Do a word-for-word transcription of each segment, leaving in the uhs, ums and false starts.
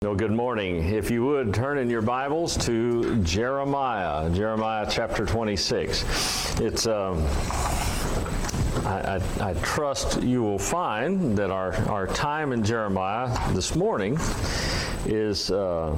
No, good morning. If you would, turn in your Bibles to Jeremiah, Jeremiah chapter twenty-six. It's, um, I, I, I trust you will find that our, our time in Jeremiah this morning is, uh,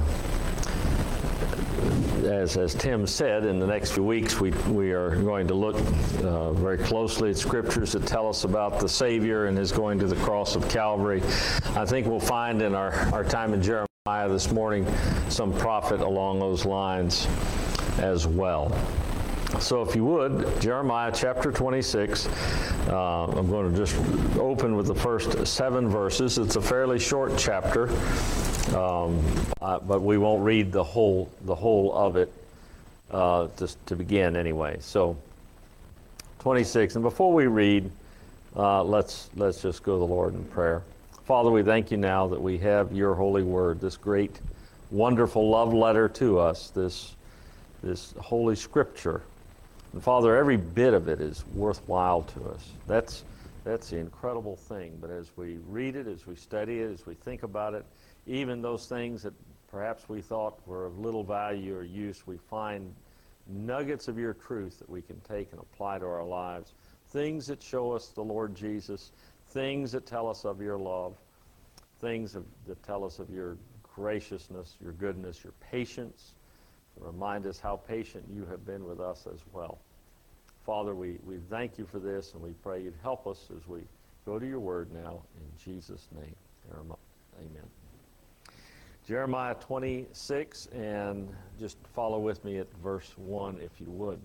as, as Tim said, in the next few weeks we, we are going to look uh, very closely at scriptures that tell us about the Savior and his going to the cross of Calvary. I think we'll find in our, our time in Jeremiah this morning some profit along those lines as well. So if you would, Jeremiah chapter twenty-six, uh, I'm going to just open with the first seven verses. It's a fairly short chapter, um, uh, but we won't read the whole the whole of it uh, just to begin anyway. So twenty-six, and before we read, uh, let's let's just go to the Lord in prayer. Father, we thank you now that we have your holy word, this great, wonderful love letter to us, this, this holy scripture. And Father, every bit of it is worthwhile to us. That's, that's the incredible thing. But as we read it, as we study it, as we think about it, even those things that perhaps we thought were of little value or use, we find nuggets of your truth that we can take and apply to our lives. Things that show us the Lord Jesus, things that tell us of your love, things of, that tell us of your graciousness, your goodness, your patience, to remind us how patient you have been with us as well. Father, we, we thank you for this, and we pray you'd help us as we go to your word now. In Jesus' name, amen. Jeremiah twenty-six, and just follow with me at verse one if you would.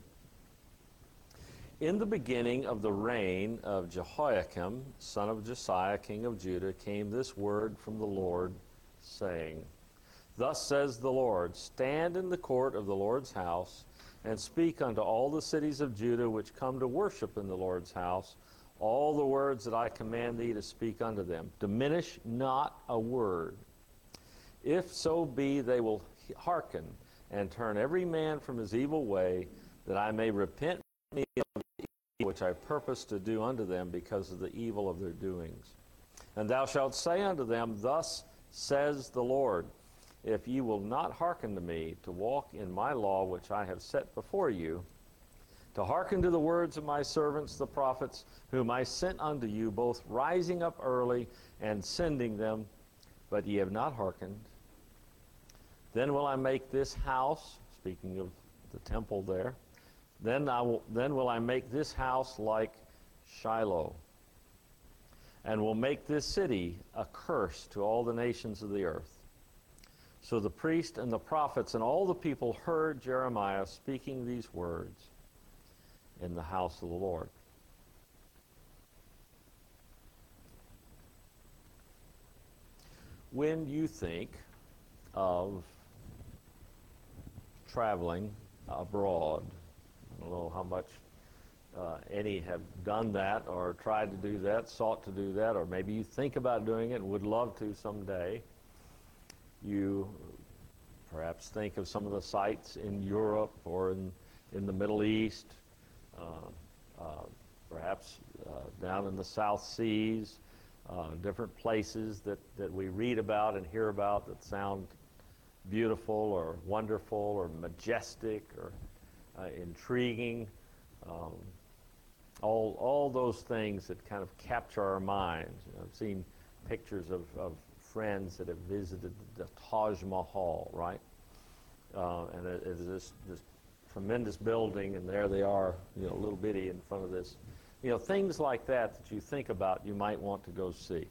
In the beginning of the reign of Jehoiakim, son of Josiah, king of Judah, came this word from the Lord, saying, Thus says the Lord, stand in the court of the Lord's house, and speak unto all the cities of Judah which come to worship in the Lord's house, all the words that I command thee to speak unto them. Diminish not a word. If so be they will hearken, and turn every man from his evil way, that I may repent me of the evil which I purpose to do unto them because of the evil of their doings. And thou shalt say unto them, Thus says the Lord, if ye will not hearken to me, to walk in my law which I have set before you, to hearken to the words of my servants the prophets, whom I sent unto you, both rising up early and sending them, but ye have not hearkened, then will I make this house, speaking of the temple there, Then I will, then will I make this house like Shiloh, and will make this city a curse to all the nations of the earth. So the priest and the prophets and all the people heard Jeremiah speaking these words in the house of the Lord. When you think of traveling abroad, I don't know how much uh, any have done that or tried to do that, sought to do that, or maybe you think about doing it and would love to someday. You perhaps think of some of the sites in Europe or in, in the Middle East, uh, uh, perhaps uh, down in the South Seas, uh, different places that, that we read about and hear about that sound beautiful or wonderful or majestic or Uh, intriguing, um, all all those things that kind of capture our minds. You know, I've seen pictures of, of friends that have visited the Taj Mahal, right? Uh, and it, it's this this tremendous building, and there they are, you know, little bitty in front of this. You know, things like that that you think about, you might want to go see.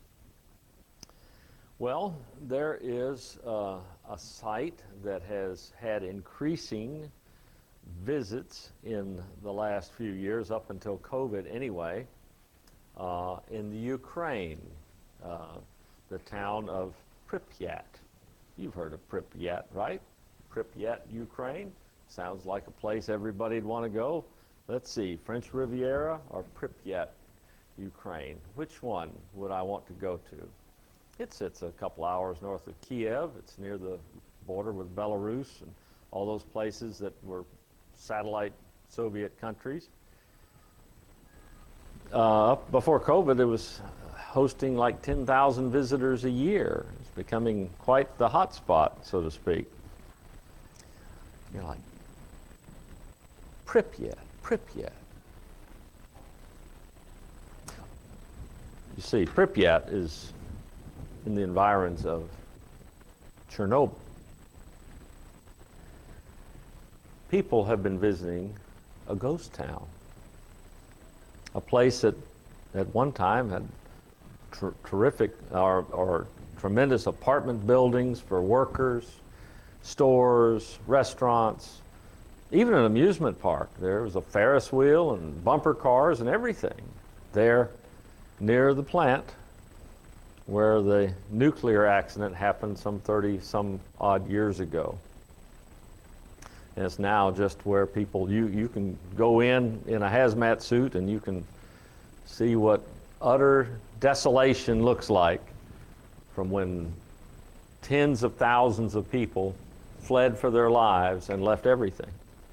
Well, there is uh, a site that has had increasing visits in the last few years, up until COVID anyway, uh, in the Ukraine, uh, the town of Pripyat. You've heard of Pripyat, right? Pripyat, Ukraine. Sounds like a place everybody'd want to go. Let's see, French Riviera or Pripyat, Ukraine. Which one would I want to go to? It sits a couple hours north of Kiev. It's near the border with Belarus and all those places that were satellite Soviet countries. Uh, before COVID, it was hosting like ten thousand visitors a year. It's becoming quite the hot spot, so to speak. You're like, Pripyat, Pripyat. You see, Pripyat is in the environs of Chernobyl. People have been visiting a ghost town, a place that at one time had ter- terrific or, or tremendous apartment buildings for workers, stores, restaurants, even an amusement park. There was a Ferris wheel and bumper cars and everything there near the plant where the nuclear accident happened some thirty some odd years ago. And it's now just where people, you, you can go in in a hazmat suit and you can see what utter desolation looks like from when tens of thousands of people fled for their lives and left everything.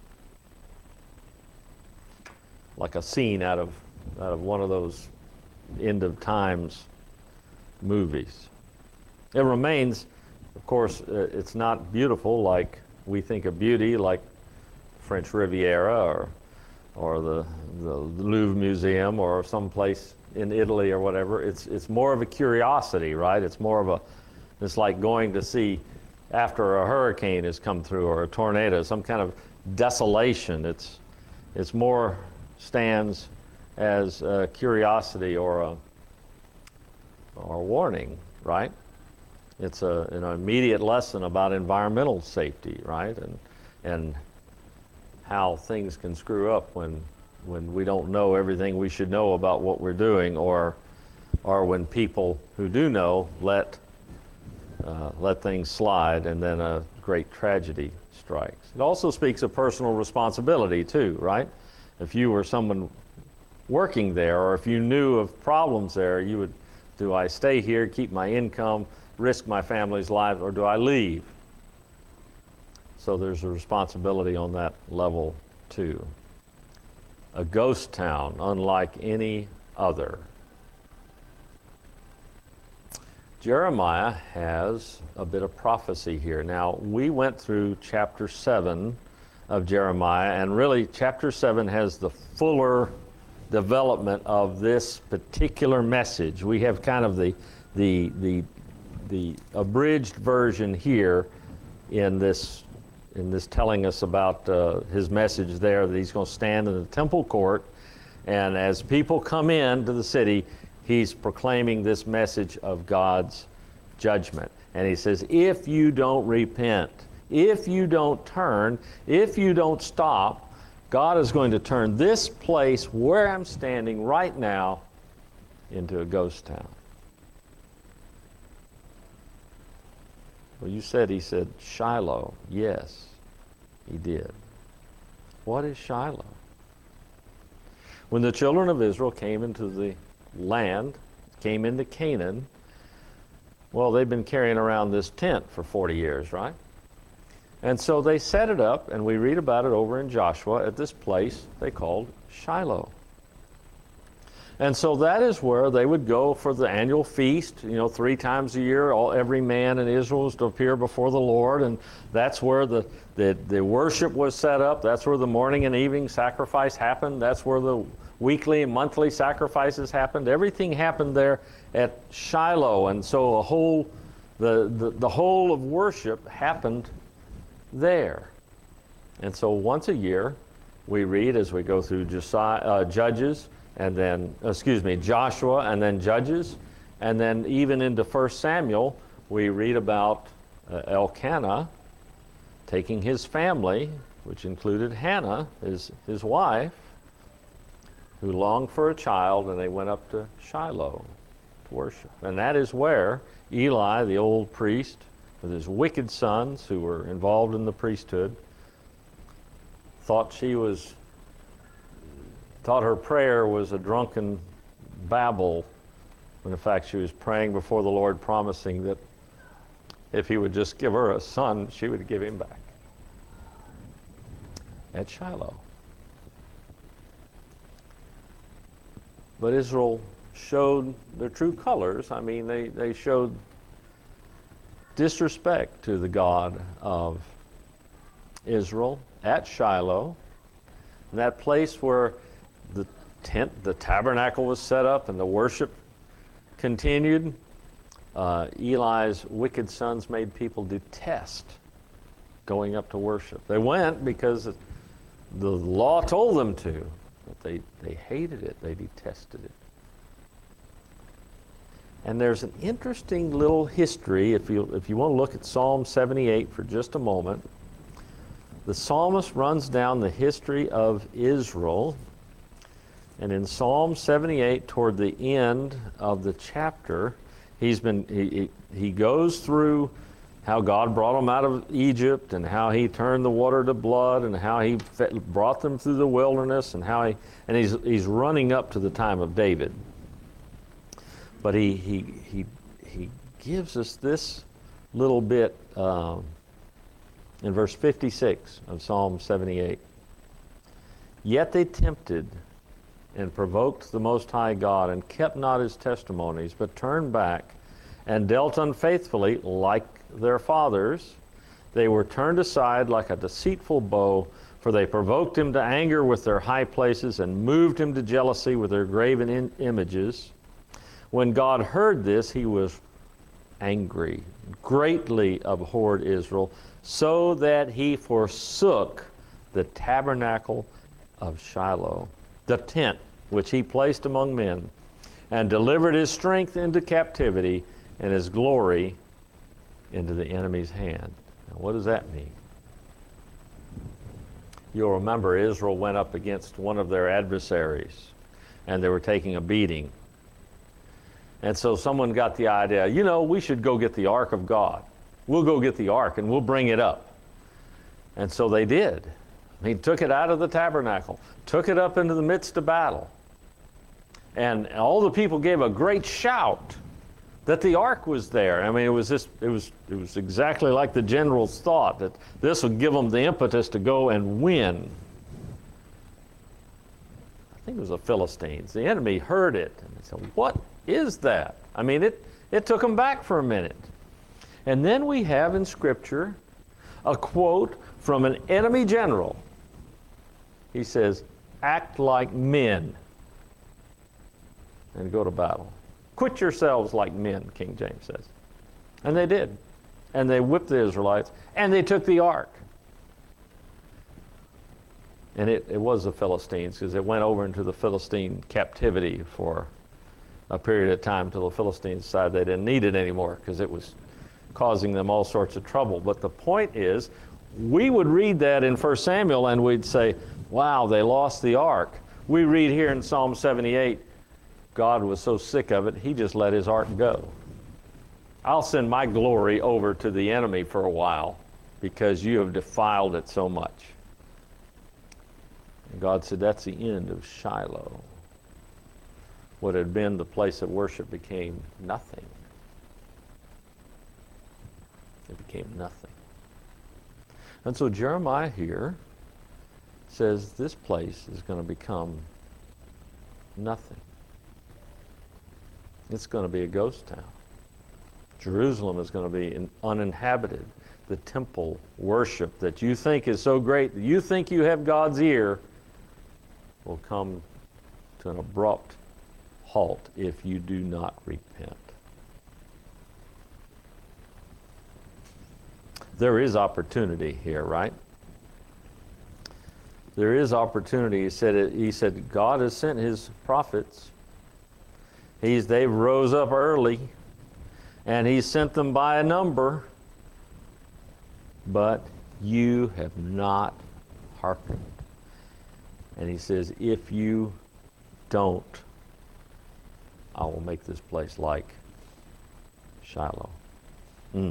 Like a scene out of, out of one of those end of times movies. It remains, of course, uh, it's not beautiful like we think of beauty, like French Riviera or or the, the Louvre Museum or someplace in Italy or whatever. It's it's more of a curiosity, right? It's more of a, it's like going to see after a hurricane has come through or a tornado, some kind of desolation. It's it's more stands as a curiosity or a or warning, right? It's a, an immediate lesson about environmental safety, right? And and how things can screw up when when we don't know everything we should know about what we're doing, or or when people who do know let uh, let things slide, and then a great tragedy strikes. It also speaks of personal responsibility too, right? If you were someone working there, or if you knew of problems there, you would, do I stay here, keep my income, risk my family's lives, or do I leave? So there's a responsibility on that level too. A ghost town unlike any other. Jeremiah has a bit of prophecy here. Now, we went through chapter seven of Jeremiah, and really chapter seven has the fuller development of this particular message. We have kind of the the the the abridged version here in this in this telling us about uh, his message there, that he's going to stand in the temple court, and as people come in to the city, he's proclaiming this message of God's judgment. And he says, if you don't repent, if you don't turn, if you don't stop, God is going to turn this place where I'm standing right now into a ghost town. Well, you said, he said, Shiloh. Yes, he did. What is Shiloh? When the children of Israel came into the land, came into Canaan, well, they've been carrying around this tent for forty years, right? And so they set it up, and we read about it over in Joshua at this place they called Shiloh. And so that is where they would go for the annual feast, you know, three times a year. All, every man in Israel was to appear before the Lord, and that's where the, the, the worship was set up. That's where the morning and evening sacrifice happened. That's where the weekly and monthly sacrifices happened. Everything happened there at Shiloh, and so a whole, the, the, the whole of worship happened there. And so once a year, we read as we go through Josiah, uh, Judges, and then, excuse me, Joshua, and then Judges, and then even into First Samuel, we read about uh, Elkanah taking his family, which included Hannah, his, his wife, who longed for a child, and they went up to Shiloh to worship. And that is where Eli, the old priest, with his wicked sons who were involved in the priesthood, thought she was thought her prayer was a drunken babble, when in fact she was praying before the Lord, promising that if he would just give her a son, she would give him back at Shiloh. But Israel showed their true colors. I mean, they, they showed disrespect to the God of Israel at Shiloh, that place where the tent, the tabernacle was set up and the worship continued. Uh, Eli's wicked sons made people detest going up to worship. They went because the law told them to, but they, they hated it, they detested it. And there's an interesting little history, if you, if you want to look at Psalm seventy-eight for just a moment. The psalmist runs down the history of Israel, and in Psalm seventy-eight, toward the end of the chapter, he's been he, he goes through how God brought them out of Egypt, and how he turned the water to blood, and how he brought them through the wilderness, and how he and he's he's running up to the time of David. But he he he he gives us this little bit um, in verse fifty-six of Psalm seventy-eight. Yet they tempted and provoked the Most High God, and kept not his testimonies, but turned back and dealt unfaithfully like their fathers. They were turned aside like a deceitful bow, for they provoked him to anger with their high places, and moved him to jealousy with their graven in- images. When God heard this, he was angry, greatly abhorred Israel, so that he forsook the tabernacle of Shiloh, the tent which he placed among men, and delivered his strength into captivity, and his glory into the enemy's hand. Now, what does that mean? You'll remember Israel went up against one of their adversaries, and they were taking a beating. And so someone got the idea, you know, we should go get the Ark of God. We'll go get the Ark and we'll bring it up. And so they did. He took it out of the tabernacle, took it up into the midst of battle. And all the people gave a great shout that the Ark was there. I mean, it was just, it was, it was exactly like the generals thought, that this would give them the impetus to go and win. I think it was the Philistines. The enemy heard it and they said, what is that? I mean, it, it took them back for a minute. And then we have in Scripture a quote from an enemy general. He says, act like men and go to battle. Quit yourselves like men, King James says. And they did. And they whipped the Israelites, and they took the ark. And it, it was the Philistines, because it went over into the Philistine captivity for a period of time till the Philistines decided they didn't need it anymore, because it was causing them all sorts of trouble. But the point is, we would read that in First Samuel and we'd say, wow, they lost the ark. We read here in Psalm seventy-eight, God was so sick of it, he just let his ark go. I'll send my glory over to the enemy for a while because you have defiled it so much. And God said, that's the end of Shiloh. What had been the place of worship became nothing. It became nothing. And so Jeremiah here says this place is going to become nothing. It's going to be a ghost town. Jerusalem is going to be in, uninhabited. The temple worship that you think is so great, that you think you have God's ear, will come to an abrupt halt if you do not repent. There is opportunity here, right? There is opportunity. He said, he said God has sent his prophets. He's, they rose up early, and he sent them by a number, but you have not hearkened. And he says, if you don't, I will make this place like Shiloh. Mm.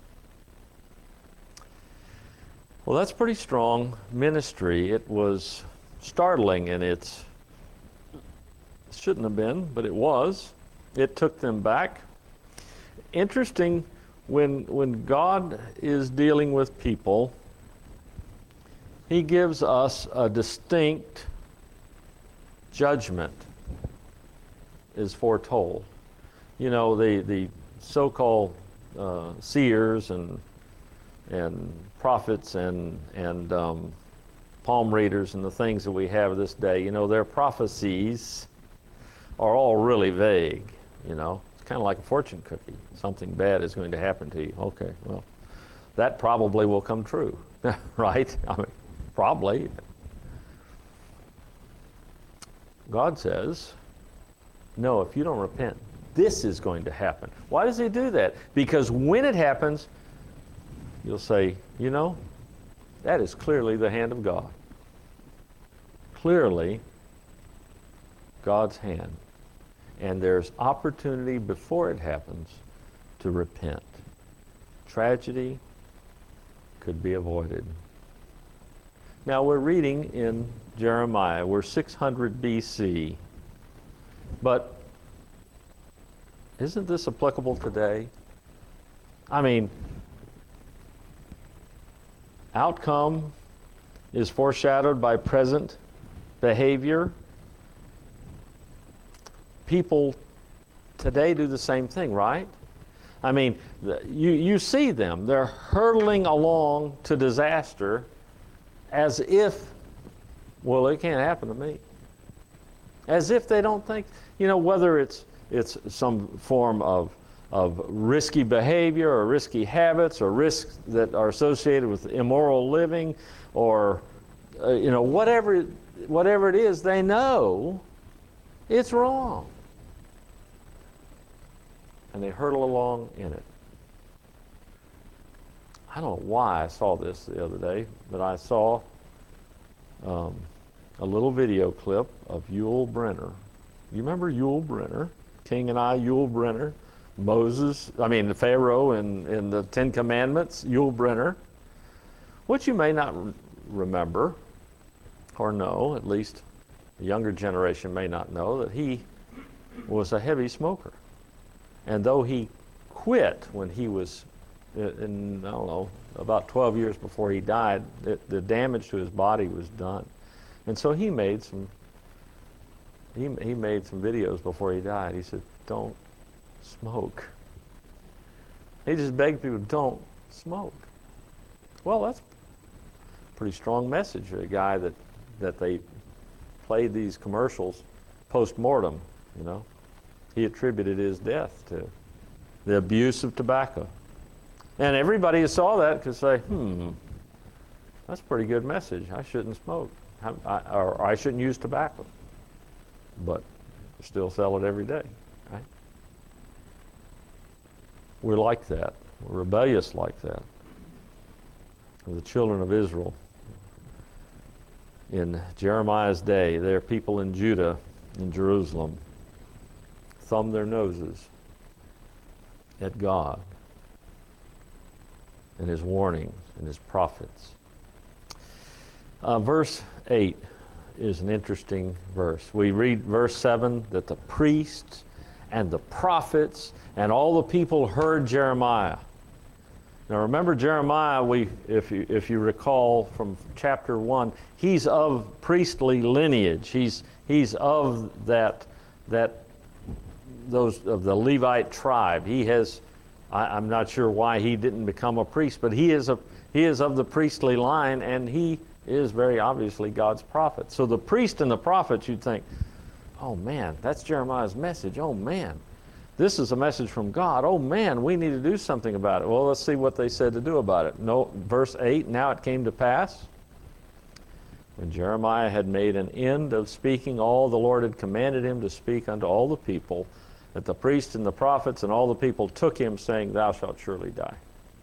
Well, that's pretty strong ministry. It was startling in its, it shouldn't have been, but it was. It took them back. Interesting, when, when God is dealing with people, he gives us a distinct judgment is foretold. You know, the, the so-called uh, seers and and prophets and and um, palm readers and the things that we have this day, you know, their prophecies are all really vague. You know, it's kind of like a fortune cookie. Something bad is going to happen to you. Okay, well, that probably will come true, right? I mean, probably. God says, no, if you don't repent, this is going to happen. Why does he do that? Because when it happens, you'll say, you know, that is clearly the hand of God. Clearly God's hand. And there's opportunity before it happens to repent. Tragedy could be avoided. Now we're reading in Jeremiah. We're six hundred B C. But isn't this applicable today? I mean, outcome is foreshadowed by present behavior. People today do the same thing, right? I mean, you, you see them. They're hurtling along to disaster as if, well, it can't happen to me. As if they don't think, you know, whether it's it's some form of of risky behavior or risky habits or risks that are associated with immoral living or, uh, you know, whatever, whatever it is, they know it's wrong. And they hurtle along in it. I don't know why I saw this the other day, but I saw um, a little video clip of Yul Brynner. You remember Yul Brynner? King and I, Yul Brynner. Moses, I mean, the Pharaoh in, in the Ten Commandments, Yul Brynner. What you may not re- remember or know, at least the younger generation may not know, that he was a heavy smoker. And though he quit when he was, in, I don't know, about twelve years before he died, it, the damage to his body was done. And so he made some, he, he made some videos before he died. He said, don't smoke. He just begged people, don't smoke. Well, that's a pretty strong message for a guy that, that they played these commercials post-mortem, you know. He attributed his death to the abuse of tobacco. And everybody who saw that could say, hmm, that's a pretty good message. I shouldn't smoke, I, I, or I shouldn't use tobacco. But still sell it every day, right? We're like that. We're rebellious like that. The children of Israel in Jeremiah's day, there are people in Judah, in Jerusalem, thumb their noses at God and his warnings and his prophets. Uh, verse eight is an interesting verse. We read verse seven that the priests and the prophets and all the people heard Jeremiah. Now remember Jeremiah, we, if you, if you recall from chapter one, he's of priestly lineage. He's, he's of that, that those of the Levite tribe. He has, I, I'm not sure why he didn't become a priest, but he is a he is of the priestly line, and he is very obviously God's prophet. So the priest and the prophets, you'd think, oh man, that's Jeremiah's message. Oh man, this is a message from God. Oh man, we need to do something about it. Well, let's see what they said to do about it. No, verse eight, now it came to pass, when Jeremiah had made an end of speaking all the Lord had commanded him to speak unto all the people, that the priests and the prophets and all the people took him, saying, thou shalt surely die.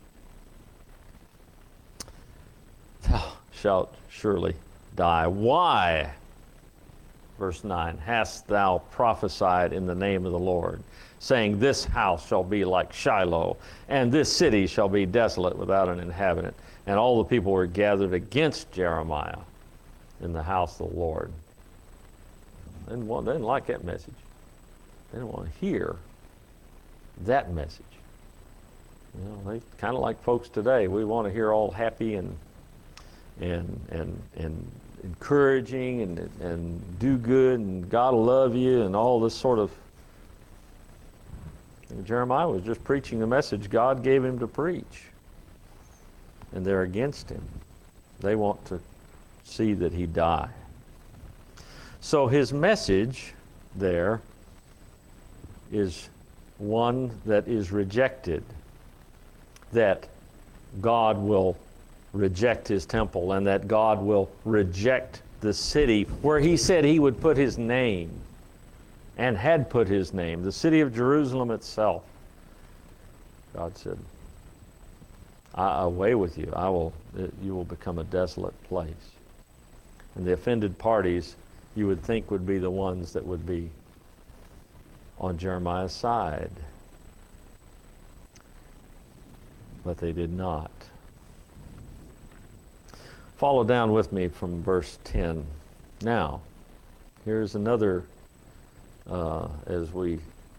Thou shalt surely die. Why? Verse nine, hast thou prophesied in the name of the Lord, saying, this house shall be like Shiloh, and this city shall be desolate without an inhabitant. And all the people were gathered against Jeremiah in the house of the Lord. They didn't, want, they didn't like that message. They didn't want to hear that message. You know, they kind of like folks today. We want to hear all happy and and and and encouraging and and do good and God will love you and all this sort of. And Jeremiah was just preaching the message God gave him to preach. And they're against him. They want to see that he die. So his message there is one that is rejected, that God will reject his temple and that God will reject the city where he said he would put his name and had put his name, the city of Jerusalem itself. God said, I, away with you. I will, you will become a desolate place. And the offended parties, you would think, would be the ones that would be on Jeremiah's side. But they did not. Follow down with me from verse ten. Now, here's another, uh, as we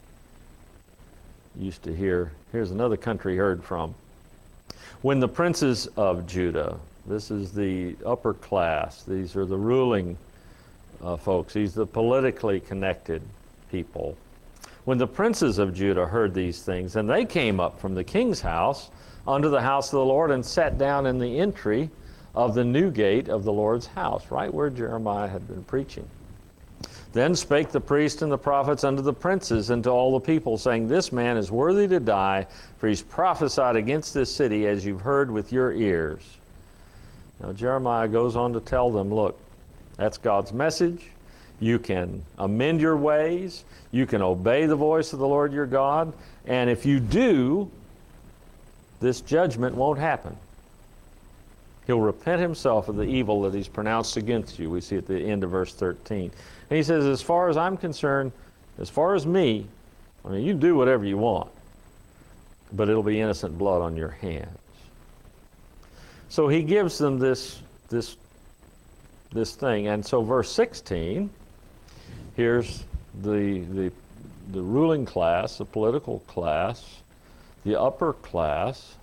used to hear, here's another country heard from. When the princes of Judah, this is the upper class, these are the ruling uh, folks, these are the politically connected people. When the princes of Judah heard these things, and they came up from the king's house unto the house of the Lord and sat down in the entry of the new gate of the Lord's house, right where Jeremiah had been preaching. Then spake the priest and the prophets unto the princes and to all the people, saying, This man is worthy to die, for he's prophesied against this city, as you've heard with your ears. Now Jeremiah goes on to tell them, look, that's God's message. You can amend your ways. You can obey the voice of the Lord your God. And if you do, this judgment won't happen. He'll repent himself of the evil that he's pronounced against you. We see at the end of verse thirteen. And he says, as far as I'm concerned, as far as me, I mean, you do whatever you want, but it'll be innocent blood on your hands. So he gives them this, this, this thing. And so verse sixteen, here's the, the, the ruling class, the political class, the upper class,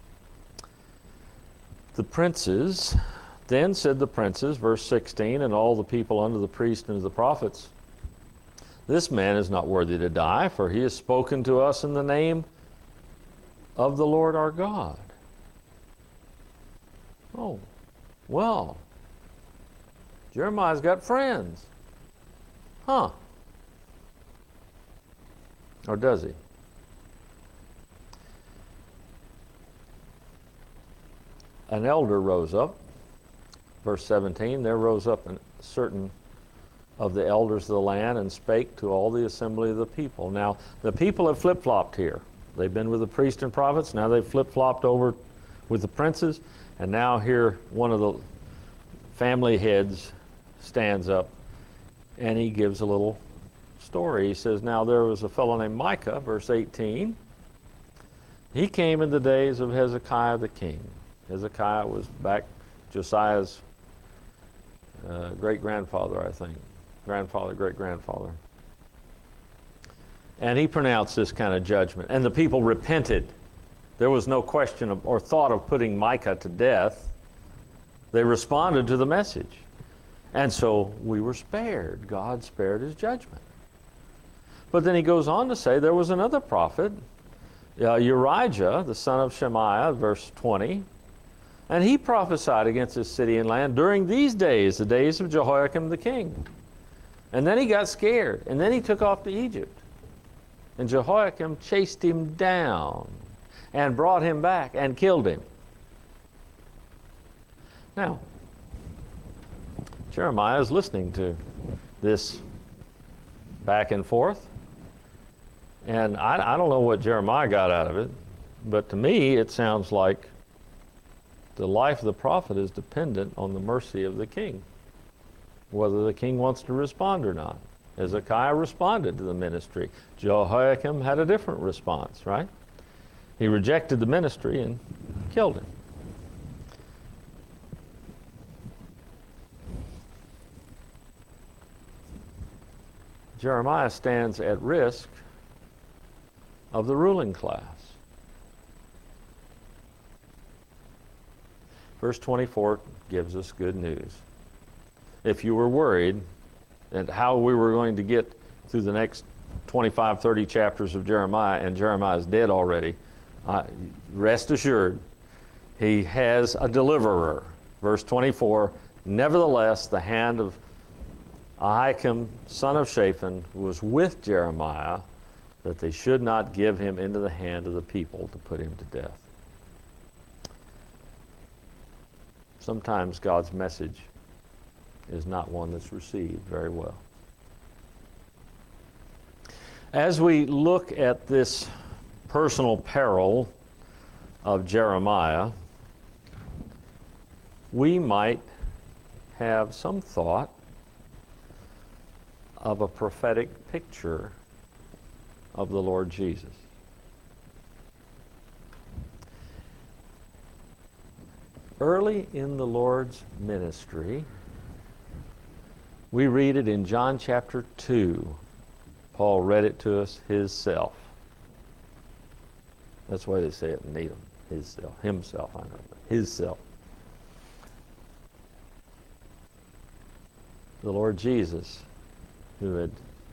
the princes. Then said the princes, verse sixteen, and all the people unto the priest and to the prophets, This man is not worthy to die, for he has spoken to us in the name of the Lord our God. Oh, well, Jeremiah's got friends. Huh. Or does he? An elder rose up. Verse seventeen, there rose up a certain of the elders of the land and spake to all the assembly of the people. Now, the people have flip-flopped here. They've been with the priests and prophets. Now they've flip-flopped over with the princes. And now here one of the family heads stands up and he gives a little story. He says, now there was a fellow named Micah, verse eighteen. He came in the days of Hezekiah the king. Hezekiah was back Josiah's uh, great-grandfather, I think. Grandfather, great-grandfather. And he pronounced this kind of judgment. And the people repented. There was no question of, or thought of putting Micah to death. They responded to the message. And so we were spared. God spared his judgment. But then he goes on to say there was another prophet, uh, Urijah, the son of Shemaiah, verse twenty. And he prophesied against this city and land during these days, the days of Jehoiakim the king. And then he got scared. And then he took off to Egypt. And Jehoiakim chased him down and brought him back and killed him. Now, Jeremiah is listening to this back and forth. And I, I don't know what Jeremiah got out of it, but to me it sounds like the life of the prophet is dependent on the mercy of the king, whether the king wants to respond or not. Hezekiah responded to the ministry. Jehoiakim had a different response, right? He rejected the ministry and killed him. Jeremiah stands at risk of the ruling class. Verse twenty-four gives us good news. If you were worried at how we were going to get through the next twenty-five, thirty chapters of Jeremiah, and Jeremiah is dead already, uh, rest assured, he has a deliverer. Verse twenty-four, nevertheless, the hand of Ahikam, son of Shaphan, was with Jeremiah, that they should not give him into the hand of the people to put him to death. Sometimes God's message is not one that's received very well. As we look at this personal peril of Jeremiah, we might have some thought of a prophetic picture of the Lord Jesus. Early in the Lord's ministry, we read it in John chapter two. Paul read it to us, his self. That's why they say it in Needham, his self, himself, I know, but his self. The Lord Jesus, who had,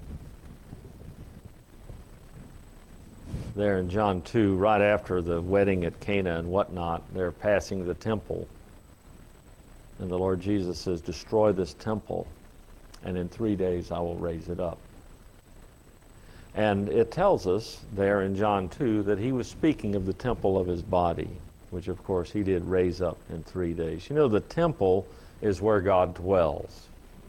there in John two, right after the wedding at Cana and whatnot, they're passing the temple. And the Lord Jesus says, destroy this temple, and in three days I will raise it up. And it tells us there in John two that he was speaking of the temple of his body, which of course he did raise up in three days. You know, the temple is where God dwells.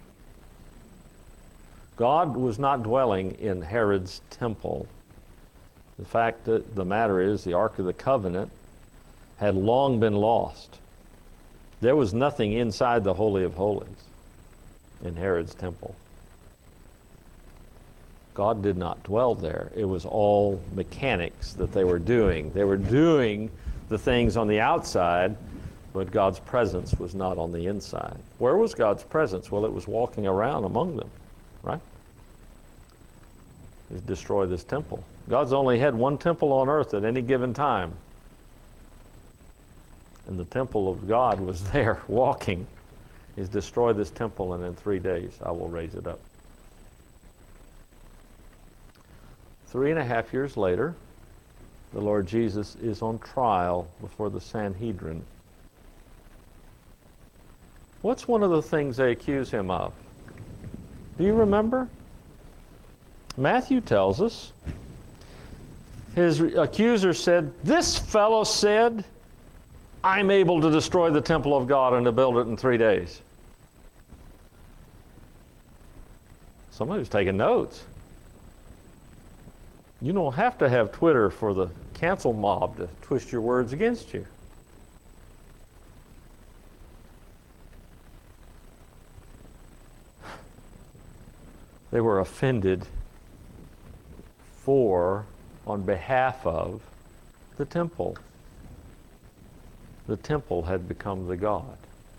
God was not dwelling in Herod's temple. The fact that the matter is, the Ark of the Covenant had long been lost. There was nothing inside the Holy of Holies in Herod's temple. God did not dwell there. It was all mechanics that they were doing. They were doing the things on the outside, but God's presence was not on the inside. Where was God's presence? Well, it was walking around among them, right? Is destroy this temple. God's only had one temple on earth at any given time. And the temple of God was there walking. Is destroy this temple, and in three days I will raise it up. Three and a half years later, the Lord Jesus is on trial before the Sanhedrin. What's one of the things they accuse him of? Do you remember? Matthew tells us, his accuser said, this fellow said, I'm able to destroy the temple of God and to build it in three days. Somebody was taking notes. You don't have to have Twitter for the cancel mob to twist your words against you. They were offended for, on behalf of, the temple. The temple had become the God.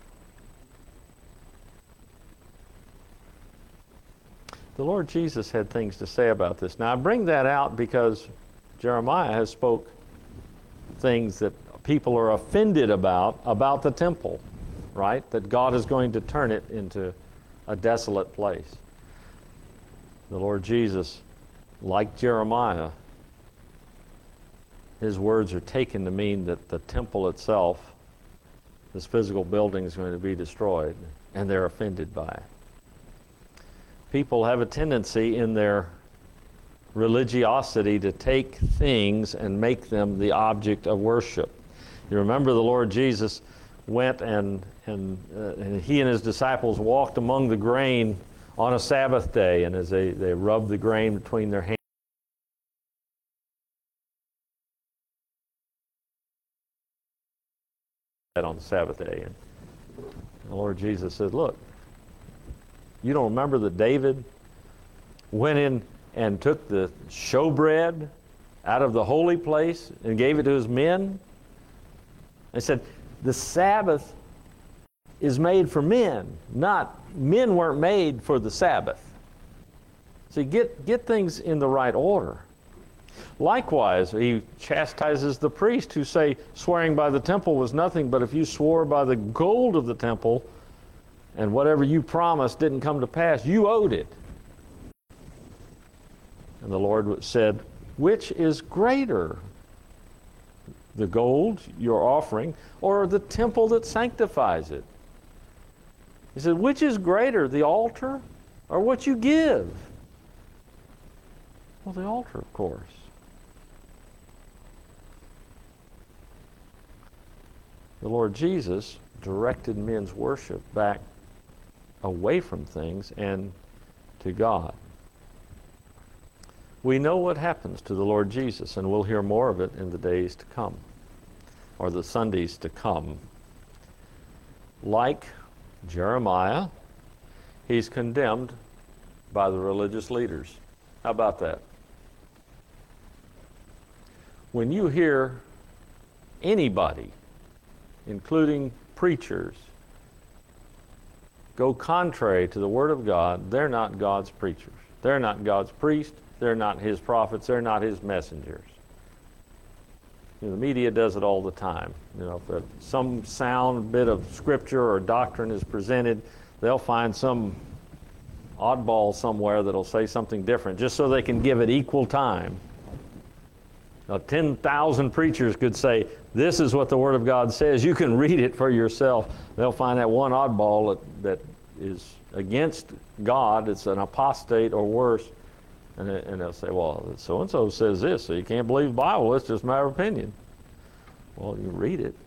The Lord Jesus had things to say about this. Now I bring that out because Jeremiah has spoke things that people are offended about, about the temple, right? That God is going to turn it into a desolate place. The Lord Jesus, like Jeremiah, his words are taken to mean that the temple itself, this physical building, is going to be destroyed, and they're offended by it. People have a tendency in their religiosity to take things and make them the object of worship. You remember the Lord Jesus went and, and, uh, and he and his disciples walked among the grain on a Sabbath day, and as they, they rubbed the grain between their hands, on the Sabbath day. And the Lord Jesus said, look, you don't remember that David went in and took the showbread out of the holy place and gave it to his men? And said, the Sabbath is made for men, not, men weren't made for the Sabbath. So get, get things in the right order. Likewise, he chastises the priests who say swearing by the temple was nothing, but if you swore by the gold of the temple and whatever you promised didn't come to pass, you owed it. And the Lord said, which is greater, the gold you're offering or the temple that sanctifies it? He said, which is greater, the altar or what you give? Well, the altar, of course. The Lord Jesus directed men's worship back away from things and to God. We know what happens to the Lord Jesus, and we'll hear more of it in the days to come, or the Sundays to come. Like Jeremiah, he's condemned by the religious leaders. How about that? When you hear anybody, including preachers, go contrary to the Word of God, they're not God's preachers. They're not God's priests. They're not His prophets. They're not His messengers. You know, the media does it all the time. You know, if some sound bit of scripture or doctrine is presented, they'll find some oddball somewhere that'll say something different, just so they can give it equal time. Now, ten thousand preachers could say, this is what the Word of God says. You can read it for yourself. They'll find that one oddball that, that is against God. It's an apostate or worse. And, it, and they'll say, well, so-and-so says this, so you can't believe the Bible. It's just my opinion. Well, you read it.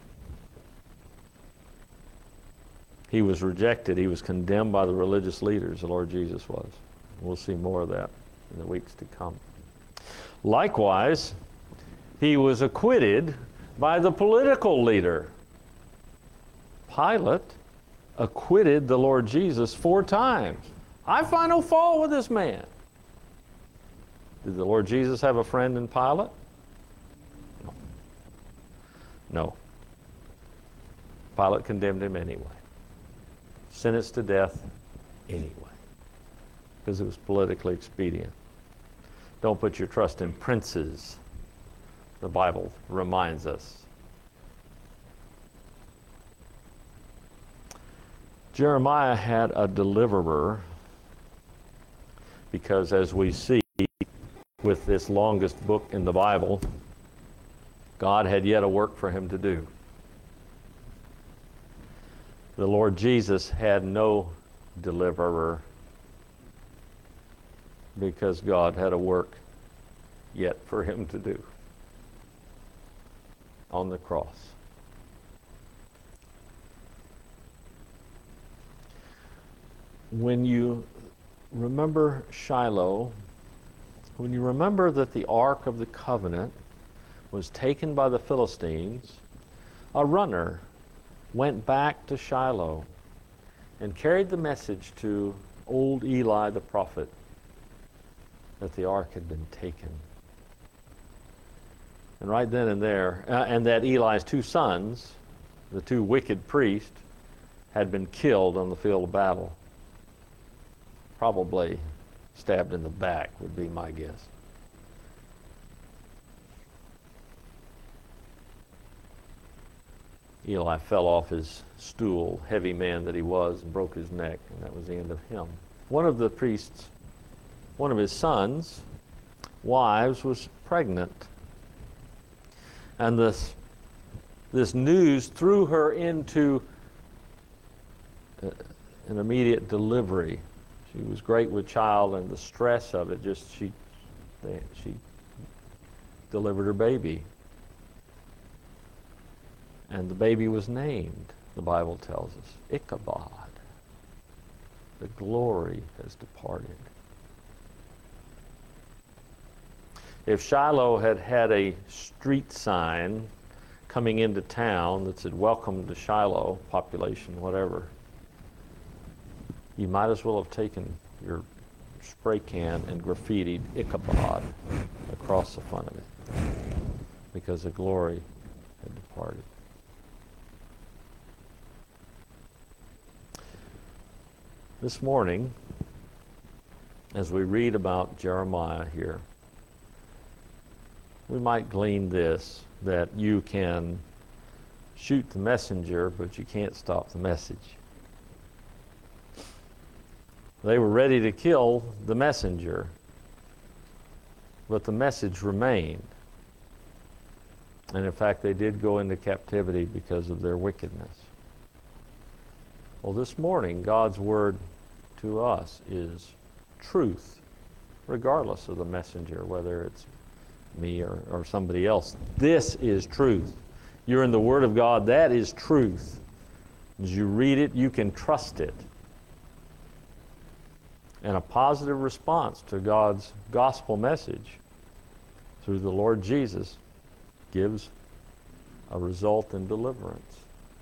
He was rejected. He was condemned by the religious leaders, the Lord Jesus was. We'll see more of that in the weeks to come. Likewise, he was acquitted by the political leader. Pilate acquitted the Lord Jesus four times. I find no fault with this man. Did the Lord Jesus have a friend in Pilate? No. No. Pilate condemned him anyway. Sentenced to death anyway. Because it was politically expedient. Don't put your trust in princes, the Bible reminds us. Jeremiah had a deliverer because, as we see with this longest book in the Bible, God had yet a work for him to do. The Lord Jesus had no deliverer because God had a work yet for him to do on the cross. When you remember Shiloh, when you remember that the Ark of the Covenant was taken by the Philistines, a runner went back to Shiloh and carried the message to old Eli the prophet that the Ark had been taken. And right then and there, uh, and that Eli's two sons, the two wicked priests, had been killed on the field of battle. Probably stabbed in the back would be my guess. Eli fell off his stool, heavy man that he was, and broke his neck, and that was the end of him. One of the priests, one of his sons' wives was pregnant. And this, this news threw her into uh, an immediate delivery. She was great with child, and the stress of it, just she, they, she delivered her baby. And the baby was named, the Bible tells us, Ichabod. The glory has departed. If Shiloh had had a street sign coming into town that said, welcome to Shiloh, population, whatever, you might as well have taken your spray can and graffitied Ichabod across the front of it, because the glory had departed. This morning, as we read about Jeremiah here, we might glean this, that you can shoot the messenger, but you can't stop the message. They were ready to kill the messenger. but the message remained. And in fact, they did go into captivity because of their wickedness. Well, this morning, God's word to us is truth, regardless of the messenger, whether it's me or, or somebody else. This is truth. You're in the Word of God. That is truth. As you read it, you can trust it. And a positive response to God's gospel message through the Lord Jesus gives a result in deliverance.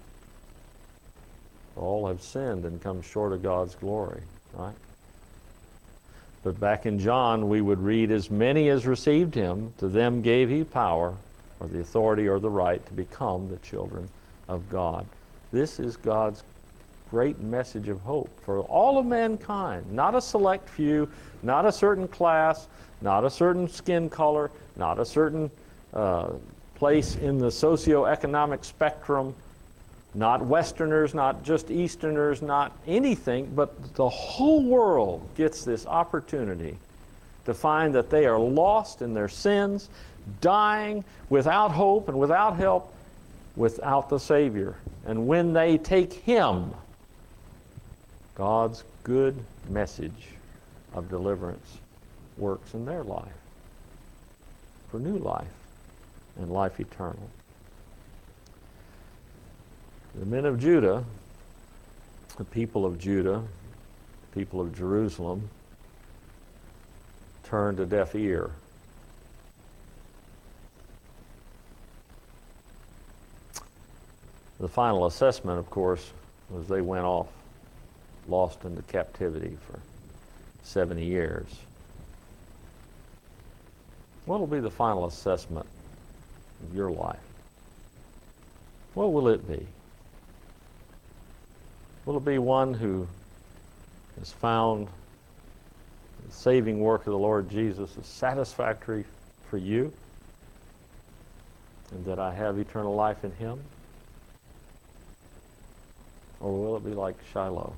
All have sinned and come short of God's glory, right? But back in John, we would read, as many as received him, to them gave he power, or the authority or the right, to become the children of God. This is God's great message of hope for all of mankind, not a select few, not a certain class, not a certain skin color, not a certain uh, place in the socioeconomic spectrum, not Westerners, not just Easterners, not anything, but the whole world gets this opportunity to find that they are lost in their sins, dying without hope and without help, without the Savior. And when they take Him, God's good message of deliverance works in their life for new life and life eternal. The men of Judah, the people of Judah, the people of Jerusalem, turned a deaf ear. The final assessment, of course, was they went off, lost into captivity for seventy years. What will be the final assessment of your life? What will it be? Will it be one who has found the saving work of the Lord Jesus is satisfactory for you, and that I have eternal life in Him? Or will it be like Shiloh?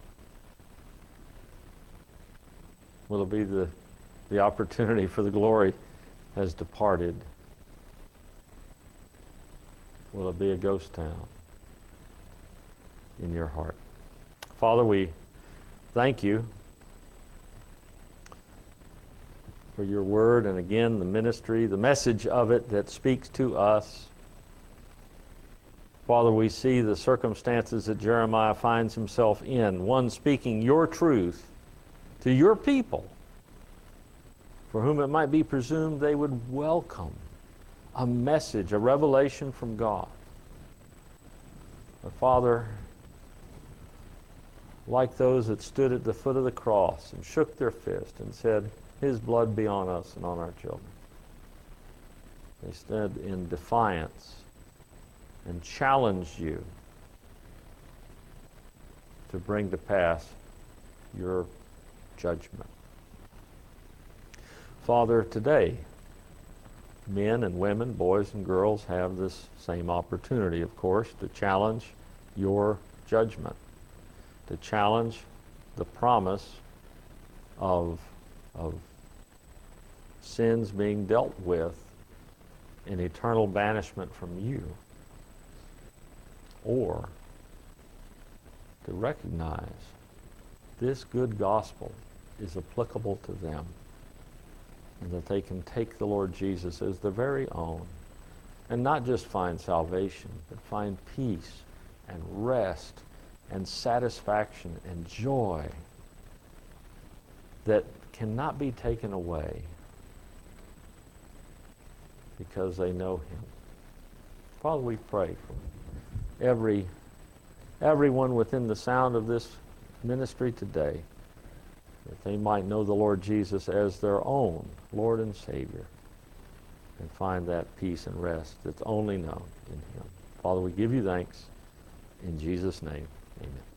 Will it be the, the opportunity for the glory has departed? Will it be a ghost town in your heart? Father, we thank you for your word, and again, the ministry, the message of it that speaks to us. Father, we see the circumstances that Jeremiah finds himself in, one speaking your truth to your people, for whom it might be presumed they would welcome a message, a revelation from God. But Father, like those that stood at the foot of the cross and shook their fist and said, His blood be on us and on our children, they stood in defiance and challenged you to bring to pass your judgment. Father, today, men and women, boys and girls have this same opportunity, of course, to challenge your judgment, to challenge the promise of, of sins being dealt with in eternal banishment from you, or to recognize this good gospel is applicable to them, and that they can take the Lord Jesus as their very own, and not just find salvation, but find peace and rest and satisfaction and joy that cannot be taken away because they know Him. Father, we pray for every everyone within the sound of this ministry today, that they might know the Lord Jesus as their own Lord and Savior, and find that peace and rest that's only known in Him. Father, we give you thanks. In Jesus' name, amen.